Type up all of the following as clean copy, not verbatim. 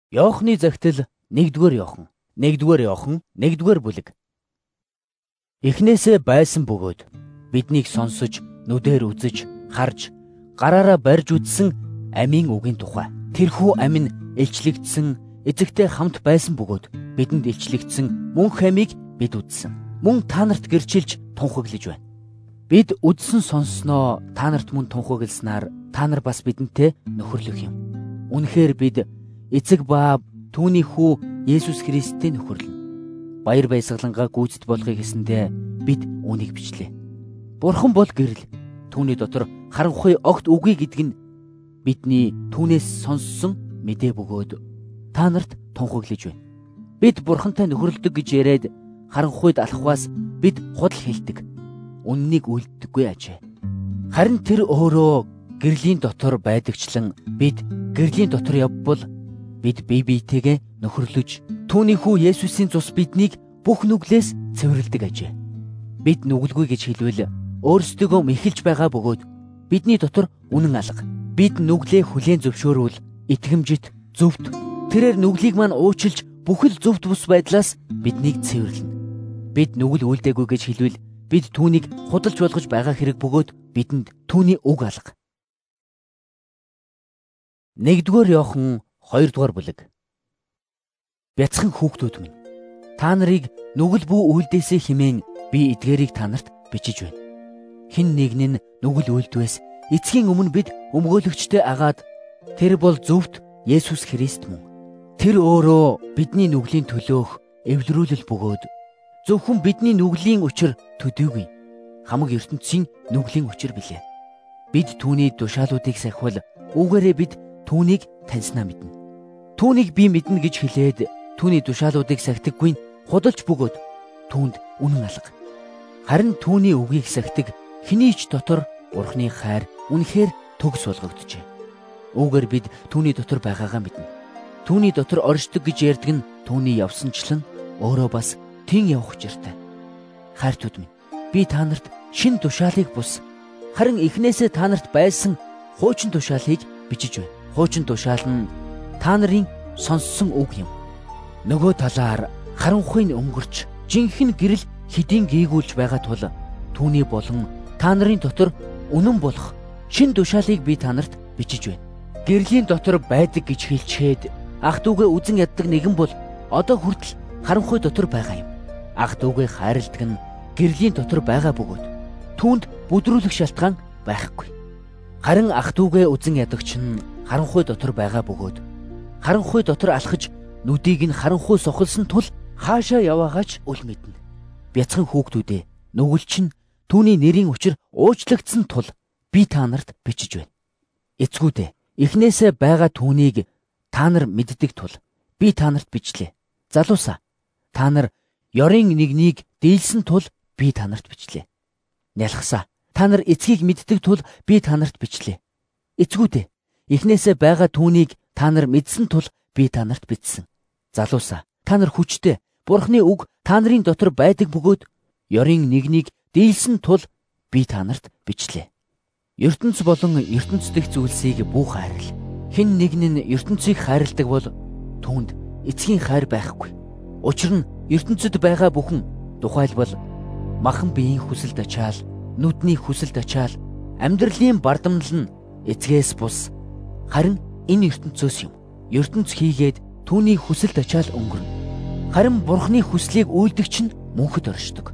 Иохны захидал 1-р Иохан, 1-р Иохан, 1-р бүлэг. Эхнээсээ байсан бөгөөд биднийг сонсож, нүдээр үзэж, харж, гараараа барьж үзсэн амийн үгийн тухай. Тэрхүү амь нь илчлэгдсэн, эзэгтэй хамт байсан бөгөөд бидэнд илчлэгдсэн мөнх амийг бид үзсэн. Мөн та нарт гэрчилж тунхаглаж байна. Бид үзсэн сонссноо та нарт мөн тунхагласнаар та нар бас бидэнтэй нөхөрлөх юм. Үнэхээр бид эцэг ба түүний хүү Есүс Христийн нөхөрлөн. Баяр баясгалангаа гүйцэд болгохыг гэсэндээ бид үүнийг бичлээ. Бурхан бол гэрэл. Түүний дотор харанхуй огт үгүй гэдэг нь бидний түүнээс сонссон мэдээ бөгөөд та нарт тунхаглаж байна. Бид Бурхантай нөхөрлөдөг гэж яриад харанхуйд алхахаас бид худал хэлдэг. Үннийг үлддэггүй ажээ. Харин тэр өөрөө гэрлийн дотор байдагчлан бид гэрлийн дотор явбал бид бие биетэйгээ нөхөрлөж түүний хүү Есүсийн цус биднийг бүх нүглээс цэвэрлэдэг ажээ. Бид нүгэлгүй гэж хэлвэл өөрсдөө мэхэлж байгаа бөгөөд бидний дотор үнэн алга. Бид нүглээ хүлээн зөвшөөрвөл итгэмжит зөвхт тэрээр нүглийг маань уучлж бүхэл зөвхт бус байдлаас биднийг цэвэрлэнэ. Бид нүгэл үлдээгүй гэж хэлвэл бид түүнийг худалж болгож байгаа хэрэг бөгөөд бидэнд түүний үг алга. 1-р Иохан 2-р бүлэг. Бяцхан хүүхдүүд минь, та нарыг нүгэл бүү үлдээсэй хэмээн би эдгээрийг та нарт бичиж байна. Хэн нэгэн нь нүгэл үлдвээс эцгийн өмнө бид өмгөөлөгчтэй агаад тэр бол зөвхт Есүс Христ мөн. Тэр өөрөө бидний нүглийн төлөөх эвлэрүүлэл бөгөөд зөвхөн бидний нүглийн учир төдийгүй хамаг ертөнцийн нүглийн учир билээ. Бид түүний тушаалуудыг сахивал үүгээрээ бид түүнийг таньснаа мэднэ. Түүнийг би мэднэ гэж хэлээд түүний тушаалуудыг сахидаггүй нь худалч бөгөөд түүнд үнэн алга. Харин түүний үгийг сахидаг хэнийч дотор Бурхны хайр үнэхээр төгс болгогджээ. Үүгээр бид түүний дотор байгаагаа мэднэ. Түүний дотор оршдог гэж ярьдаг нь түүний явсанчлан өөрөө бас тэн явах учиртай. Хайртууд минь, би та нарт шин тушаалыг бус, харин эхнээсээ та нарт байсан хуучин тушаалыг бичиж байна. Хуучин тушаал нь та нарын сонссон үг юм. Нөгөө талаар харанхуйн өнгөрч жинхэнэ гэрэл хэдийн гээгүүлж байгаа тул түүний болон та нарын дотор үнэн болох шин тушаалыг би та нарт бичиж байна. Гэрлийн дотор байдаг гэж хэлчихэд ах дүүгээ үзэн яддаг нэгэн бол одоо хүртэл харанхуй дотор байгаа юм. Ах дүүгээ хайрладаг нь гэрлийн дотор байгаа бөгөөд түүнд бүдрүүлэх шалтгаан байхгүй. Харин ах дүүгээ үзэн ядагч нь харанхуй дотор байгаа бөгөөд харанхуй дотор алхаж нүдийг нь харанхуй сохолсон тул хаашаа яваагаач үл мэднэ. Бяцхан хүүхдүүдээ, нүгэлч нь түүний нэрийн учир уучлагдсан тул би та нарт бичиж байна. Эцгүүдээ, эхнээсээ байгаа түүнийг та нар мэддэг тул би та нарт бичлээ. Залуусаа, та нар ёрын нэгнийг дийлсэн тул би та нарт бичлээ. Нялхсаа, та нар эцгийг мэддэг тул би та нарт бичлээ. Эцгүүдээ, эхнээсээ байгаа түүнийг та нар мэдсэн тул би та нарт бичсэн. Залуусаа, та нар хүчтэй Бурхны үг та нарын дотор байдаг бөгөөд ёрын нэгнийг дийлсэн тул би та нарт бичлээ. ертөнц болон ертөнц дэх зүйлсийг бүх хайрл. Хэн нэгэн нь ертөнцийг хайрладаг бол түүнд эцгийн хайр байхгүй. Учир нь ертөнцид байгаа бүхэн, тухайлбал махан биеийн хүсэлт ачаал, нүдний хүсэлт ачаал, амьдралын бардамнал нь эцгээс бус. Харин энэ ертөнцөөс юм. ертөнц хийгээд түүний хүсэлт ачаал өнгөрнө. Харин Бурхны хүслийг үйлдэгч нь мөнхөд оршдог.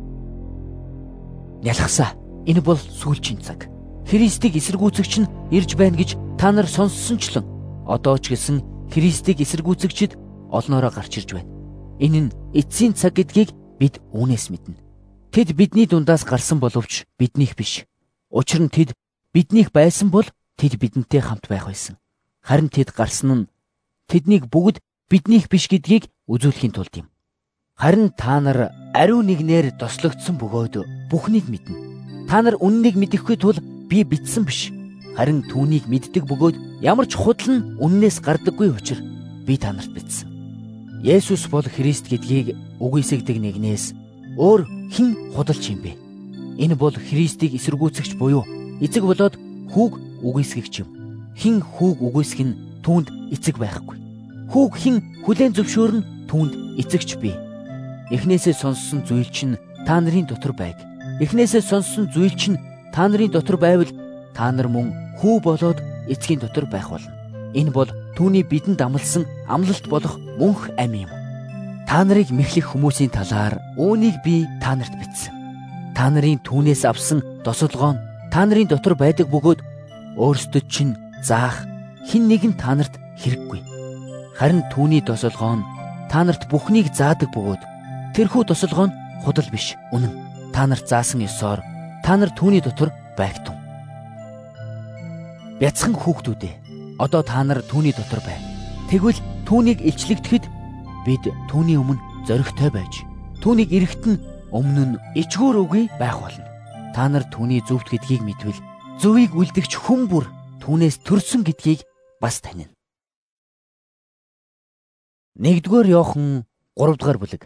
Нялхсаа, энэ бол сүүлчийн цаг. Христийг эсэргүүцэгч нь ирж байна гэж та нар сонссончлон одоо ч гэсэн Христийг эсэргүүцэгчид олноороо гарч ирж байна. Энэ нь эцсийн цаг гэдгийг бид үүнээс мэднэ. Тэд бидний дундаас гарсан боловч биднийх биш. Учир нь тэд биднийх байсан бол тэд бидэнтэй хамт байх байсан. Харин тэд гарсан нь тэднийг бүгд биднийх биш гэдгийг үзүүлэхийн тулд юм. Харин та нар ариун нэгнээр тослогдсон бөгөөд бүхнийг мэднэ. Та нар үннийг мэдэхгүй тул би бичсэн биш. Харин түүнийг мэддэг бөгөөд ямар ч худал нь үннээс гардаггүй учир би та нарт бичсэн. Есүс бол Христ гэдгийг үгүйсгдэг нэгнээс өөр хэн худалч юм бэ? Энэ бол Христийг эсэргүүцэгч буюу эцэг болоод хүүг үгүйсгэгч юм. Хэн хүүг үгүйсгэх нь түүнд эцэг байхгүй. Хүүг хэн хүлээн зөвшөөрн түүнд эцэгч бий. Эхнээсээ сонссон зүйл чинь та нарын дотор байг. Эхнээсээ сонссон зүйл чинь та нарын дотор байвал та нар мөн хүү болоод эцгийн дотор байх болно. Энэ бол түүний бидэнд амласан амлалт болох мөнх амь юм. Та нарыг мэхлэх хүмүүсийн талаар үүнийг би та нарт бичсэн. Та нарын түүнээс авсан досолгоо нь та нарын дотор байдаг бөгөөд өөрсдөд чинь заах хэн нэгэн та нарт хэрэггүй. Харин түүний досолгоо нь та нарт бүхнийг заадаг бөгөөд тэрхүү досолгоо нь худал биш, үнэн. Та нарт заасан ёсоор та нар түүний дотор байгтун. Бяцхан хүүхдүүдээ, одоо та нар түүний дотор бай. Тэгвэл түүнийг илчлэгдэхэд бид түүний өмнө зоригтой байж, түүнийг эрэхтэн өмнө нь ичгүүр үгүй байх болно. Та нар түүний зөвхт гэдгийг мэдвэл зөвийг үлдэгч хүн бүр түүнээс төрсөн гэдгийг бас танина. 1-р Иохан 3-р бүлэг.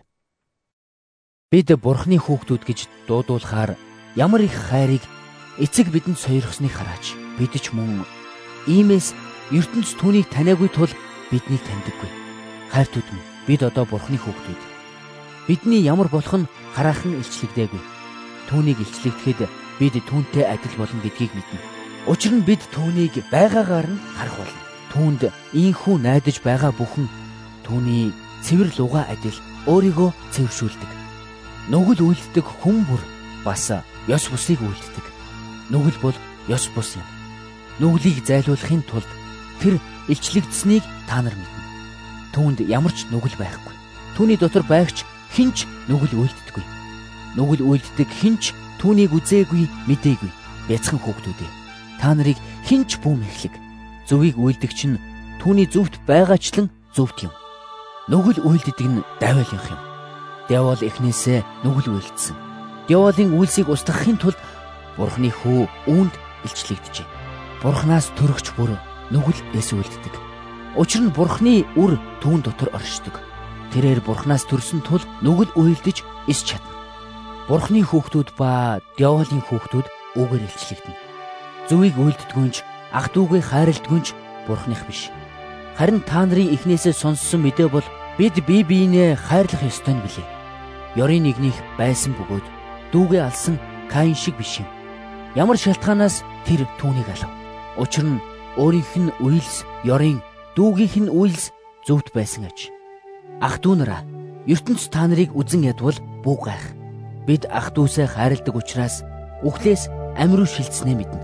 Бид Бурхны хүүхдүүд гэж дуудуулахаар ямар их хайрыг эцэг бидэнд сойрхсныг хараач. Бид ч мөн иймээс ертөнц түүнийг таниагүй тул биднийг таньдаггүй. Хайртууд минь, бид одоо Бурхны хүүхдүүд. Бидний ямар болох нь хараахан илчлэгдээгүй. Түүнийг илчлэгдэхэд бид түүнтэй адил болно гэдгийг мэднэ. Учир нь бид түүнийг байгаагаар нь харах болно. Түүнд ийхүү найдаж байгаа бүхэн түүний цэвэр луга адил өөрийгөө цэвэршүүлдэг. Нүгэл үйлддэг хүн бүр бас ёс бусыг үйлддэг. Нүгэл бол ёс бус юм. Нүглийг зайлуулахын тулд тэр илчлэгдсэнийг та нар мэднэ. Түүнд ямар ч нүгэл байхгүй. Түүний дотор байгч хинч нүгэл үйлддэггүй. Нүгэл үйлддэг хинч түүнийг үзээгүй, мэдээгүй. Бяцхан хүүхдүүдээ, та нарыг хинч бүү мэхлэг. Зөвийг үйлдэгч нь түүний зөвхт байгаачлан зөвхт юм. Нүгэл үйлддэг нь давайлынх юм. Диавол эхнээсээ нүгэл үйлдсэн. Диаволын үйлсийг устгахын тулд Бурхны хүү үүнд илчлэгдэжээ. Бурхнаас төрөгч бүр нүгэл эсвэлддэг. Учир нь Бурхны үр түүн дотор оршдог. Тэрээр Бурхнаас төрсөн тул нүгэл үйлдэж ис чадна. Бурхны хүүхдүүд ба диаволын хүүхдүүд үгээр илчлэгдэнэ. Зөвийг үйлддгүнж, ах дүүгээ хайрладгүнж Бурхных биш. Харин та нарын эхнээсээ сонссон мэдээ бол бид бие биенээ хайрлах ёстой нь билээ. Ёрын нэгнийх байсан бөгөөд дүүгээ алсан Каин шиг биш юм. Ямар шалтгаанаас тэр түүнийг алав? Учир нь өөрийнх нь үйлс ёрын, дүүгийнх нь үйлс зөвхт байсан аж. Ах дүү нараа, ертөнц та нарыг үзэн ядвал бүү гайх. Бид ах дүүсээ хайрладаг учраас үхлээс амь руу шилжснээ мэднэ.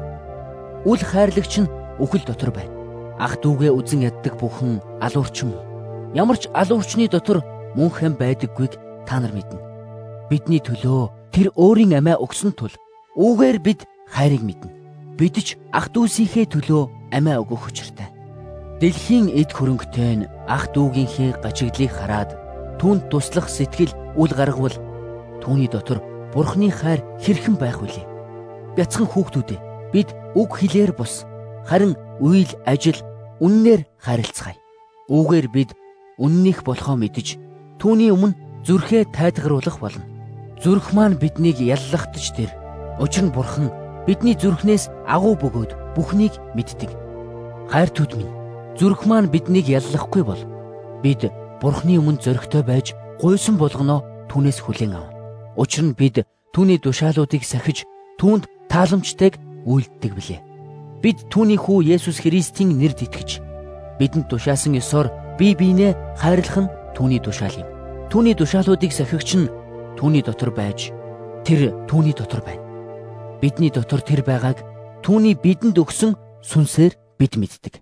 Үл хайрлагч нь үхэл дотор байна. Ах дүүгээ үзэн яддаг бүхэн алуурчин мөн. Ямар ч алуурчны дотор мөнх ам байдаггүйг та нар мэднэ. Бидний төлөө тэр өөрийн амиа өгсөн тул үүгээр бид хайрыг мэднэ. Бид ч ах дүүсийнхээ төлөө амиа өгөх учиртай. Дэлхийн эд хөрөнгөтэй нь ах дүүгийнхээ гачиглыг хараад түүнд туслах сэтгэл үл гаргавал түүний дотор Бурхны хайр хэрхэн байх вүлээ? Бяцхан хүүхдүүдээ, бид үг хэлээр бус, харин үйл ажил үннээр харилцгаая. Үүгээр бид үннийх болохоо мэдэж түүний өмнө зүрхээ тайлгаруулах болно. Зүрх маань биднийг яллахтаж тэр. Учир нь Бурхан бидний зүрхнээс агуу бөгөөд бүхнийг мэддэг. Хайртууд минь, зүрх маань биднийг яллахгүй бол бид Бурханы өмнө зоригтой байж гуйсан болгоно түүнээс хүлээн ав. Учир нь бид түүний тушаалуудыг сахиж түүнд тааламжтайг үйлддэг билээ. Бид түүний хүү Есүс Христийн нэрд итгэж бидэнд тушаасан ёсоор бие биенээ хайрлах нь түүний тушаал юм. Түүний тушаалуудыг сахигч нь түүний дотор байж тэр түүний дотор байна. Бидний дотор тэр байгааг түүний бидэнд өгсөн сүнсээр бид мэддэг.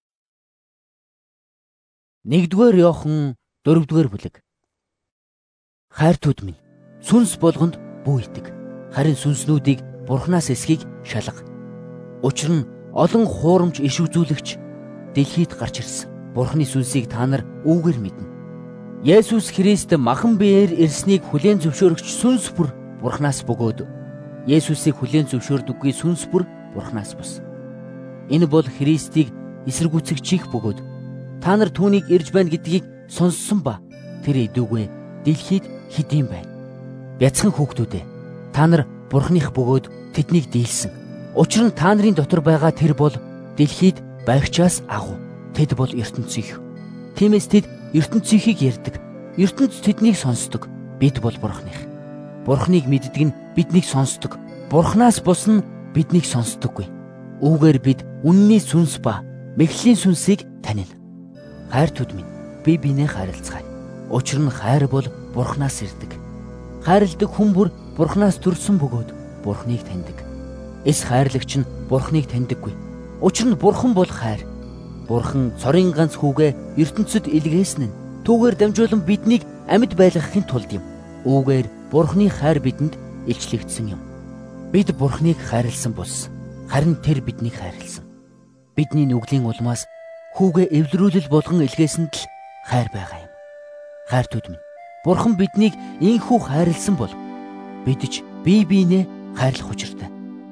1-р Иохан 4-р бүлэг. Хайртууд минь, сүнс болгонд бүү итэг. Харин сүнснүүдийг Бурханаас эсхийг шалга. Учир нь олон хуурамч иш үзүүлэгч дэлхийд гарч ирсэн. Бурханы сүнсийг та нар үүгээр мэднэ. Есүс Христ махан биеэр ирснийг хүлээн зөвшөөрөгч сүнс бүр Бурханаас бөгөөд Есүсийг хүлээн зөвшөөрдөггүй сүнс бүр Бурханаас бус. Энэ бол Христийг эсэргүүцэгчийг бөгөөд та нар түүнийг ирж байна гэдгийг сонссон ба тэр идүүгээ дэлхийд хэдийн байна. Бяцхан хүүхдүүдээ, та нар Бурханых бөгөөд тэднийг дийлсэн. Учир нь та нарын дотор байгаа тэр бол дэлхийд байгчаас агуу. Тэд бол ертөнцийнх. Тиймээс тэд ертөнцийнхийг ярьдаг. ертөнц тэднийг сонсдог. Бид бол Бурханых. Бурханыг мэддэг нь биднийг сонсдог. Бурханаас бус нь биднийг сонсдоггүй. Үүгээр бид үнний сүнс ба мэхлийн сүнсийг танина. Хайртууд минь, бие биенээ хайрлацгаая. Учир нь хайр бол Бурханаас ирдэг. Хайрладаг хүн бүр Бурханаас төрсөн бөгөөд Бурханыг таньдаг. Эс хайрлагч нь Бурханыг таньдаггүй. Учир нь Бурхан бол хайр. Бурхан цорын ганц хүүгээ ертөнцид илгээсэн нь түүгээр дамжуулан биднийг амьд байлгахын тулд юм. Үүгээр Бурханы хайр бидэнд илчлэгдсэн юм. Бид Бурханыг хайрлсан бус, харин тэр биднийг хайрлсан. Бидний нүглийн улмаас хүүгээ эвлэрүүлэл болгон илгээсэнд л хайр байгаа юм. Хайртууд минь, Бурхан биднийг ийхүү хайрлсан бол бид ч бие биенээ хайрлах учиртай.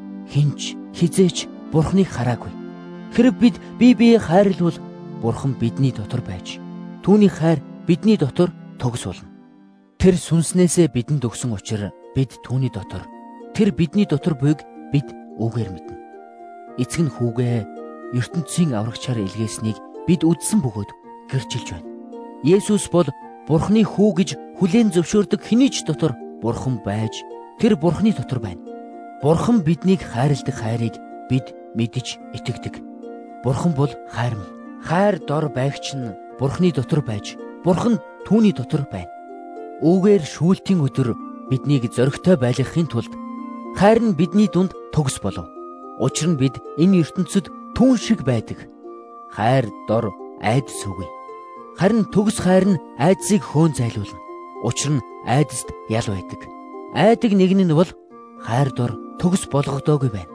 Хинч хизээч Бурханыг хараагүй. Хэрэг бид бие биеэ хайрлвал Бурхан бидний дотор байж түүний хайр бидний дотор тогсуулна. Тэр сүнснээсээ бидэнд өгсөн учраас бид түүний дотор, тэр бидний дотор буйг бид үгээр мэднэ. Эцэг нь хүүгээ ертөнцийн аврагчаар илгээснийг бид үдсэн бөгөөд гэрчилж байна. Есүс бол Бурханы хүү гэж хүлээн зөвшөөрдөг хэний ч дотор Бурхан байж тэр Бурханы дотор байна. Бурхан биднийг хайрладаг хайрыг бид мэдэж итгэдэг. Бурхан бол хайр минь. Хайр дор байгч нь Бурханы дотор байж Бурхан түүний дотор байна. Үүгээр шүүлтийн өдөр биднийг зоригтой байлгахын тулд хайр нь бидний дунд тогс болов. Учир нь бид энэ ертөнцид түүн шиг байдаг. Хайр дор айдас үгүй. Харин төгс хайр нь айдсыг хөөн зайлуулна. Учир нь айдаст ял байдаг. Айдаг нэгэн нь бол хайр дор төгс болгогдоогүй байна.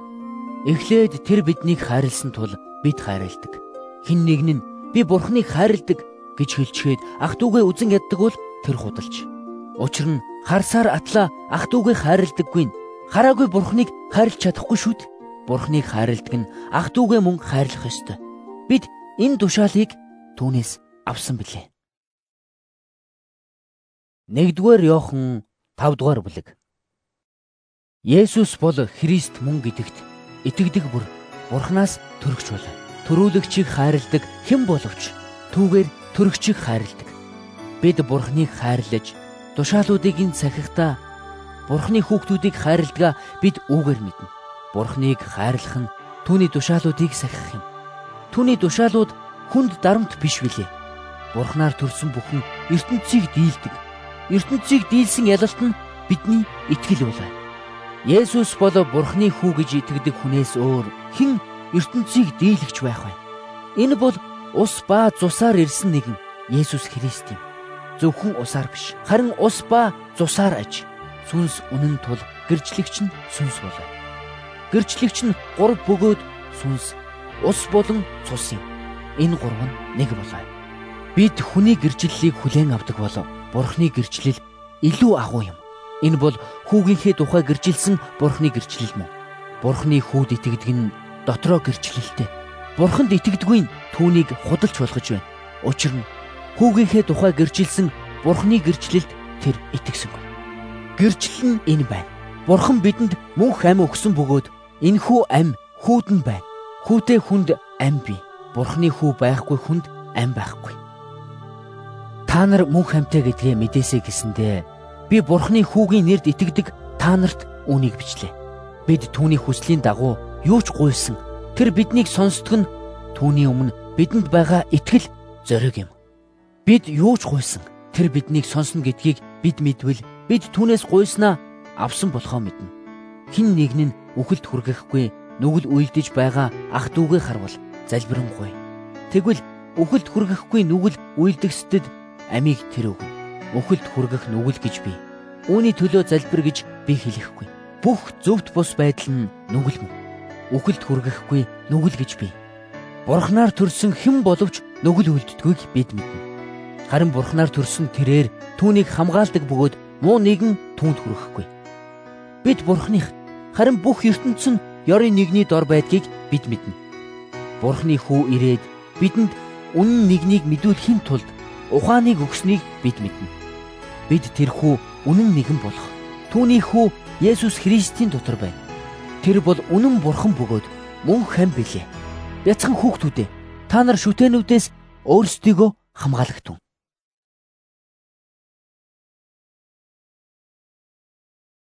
Эхлээд тэр биднийг хайрлсан тул бид хайрладаг. Хэн нэгэн нь би Бурханыг хайрладаг гэж хэлчихэд ах дүүгээ үзэн яддаг бол тэр худалч. Учир нь харсаар атлаа ах дүүгээ хайрладаггүй нь хараагүй Бурханыг хайрлах чадахгүй шүүд. Бурханыг хайрладаг нь ах дүүгээ мөн хайрлах ёстой. Бид энэ тушаалыг түүнээс авсан билээ. 1-р Иохан 5-р бүлэг. Есүс бол Христ мөн гэдэгт итгэдэг бүр Бурханаас төрөгч болов. Төрүүлэгчийг хайрладаг хэн боловч түүгээр төрөгчийг хайрладаг. Бид Бурханыг хайрлаж тушаалуудыг ин сахихдаа Бурханы хүүхдүүдийг хайрладгаа бид үүгээр мэднэ. Бурханыг хайрлах нь түүний тушаалуудыг сахих юм. Түүний тушаалууд хүнд дарамт биш билээ. Бурханаар төрсөн бүхэн ертөнцийг дийлдэг. ертөнцийг дийлсэн ялалт нь бидний итгэл болоо. Есүс бол Бурханы хүү гэж итгэдэг хүнээс өөр хэн ертөнцийг дийлэгч байх вэ? Энэ бол ус ба цусаар ирсэн нэгэн Есүс Христ юм. Зөвхөн усаар биш, харин ус ба цусаар аж сүнс үнэн тул гэрчлэгч нь сүнс болоо. Гэрчлэгч нь 3 бөгөөд сүнс, ус болон цус юм. Энэ 3 нь нэг болоо. Бид хүний гэрчлэлийг хүлээн авдаг болов. Бурханы гэрчлэл илүү агуу юм. Энэ бол хүүгийнхээ тухай гэрчилсэн Бурханы гэрчлэл мөн. Бурханы хүүд итгэдэг нь дотроо гэрчлэлтэй. Бурханд итгэдэггүй нь түүнийг худалч болгож байна. Учир нь хүүгийнхээ тухай гэрчилсэн Бурханы гэрчлэлд тэр итгэсэнгүй. Гэрчлэл нь энэ байна. Бурхан бидэнд мөнх ам өгсөн бөгөөд энэхүү ам хүүд нь байна. Хүүтэй хүнд ам бий. Бурханы хүү байхгүй хүнд ам байхгүй. Та нар мөнх амтай гэдгээ мэдээсэй гэсэндээ би Бурханы хүүгийн нэрд итгэдэг та нарт үүнийг бичлээ. Бид түүний хүслийн дагуу юу ч гуйсан. Тэр биднийг сонсдог нь түүний өмнө бидэнд байгаа итгэл зориг юм. Бид юу ч гуйсан. Тэр биднийг сонсно гэдгийг бид мэдвэл бид түүнээс гуйснаа авсан болохоо мэднэ. Хэн нэгэн нь үхэлд хүргэхгүй нүгэл үйлдэж байгаа ах дүүгээ харвал залбирангүй. Тэгвэл үхэлд хүргэхгүй нүгэл үйлдэгсдэд амийг тэр өгнө. Үхэлд хүргэх нүгэл гэж би үүний төлөө залбир гэж би хэлэхгүй. Бүх зөвхт бус байдал нь нүгэл мөн. Үхэлд хүргэхгүй нүгэл гэж би. Бурханаар төрсөн хэн боловч нүгэл үлддэггүйг бид мэднэ. Харин Бурханаар төрсөн тэрээр түүнийг хамгаалдаг бөгөөд муу нэгэн түүнд хүрэхгүй. Бид Бурханых, харин бүх ертөнцийн ёрын нэгний дор байдгийг бид мэднэ. Бурханы хүү ирээд бидэнд үнэн нэгнийг мэдүүлэхийн тулд ухааныг өгснийг бид мэднэ. Бид тэрхүү үнэн нэгэн болох түүний хүү Есүс Христийн дотор байна. Тэр бол үнэн Бурхан бөгөөд мөн хэн билээ. Бяцхан хүүхдүүдээ та нар шүтэнүүдээс өөрсдийгөө хамгаалагтун.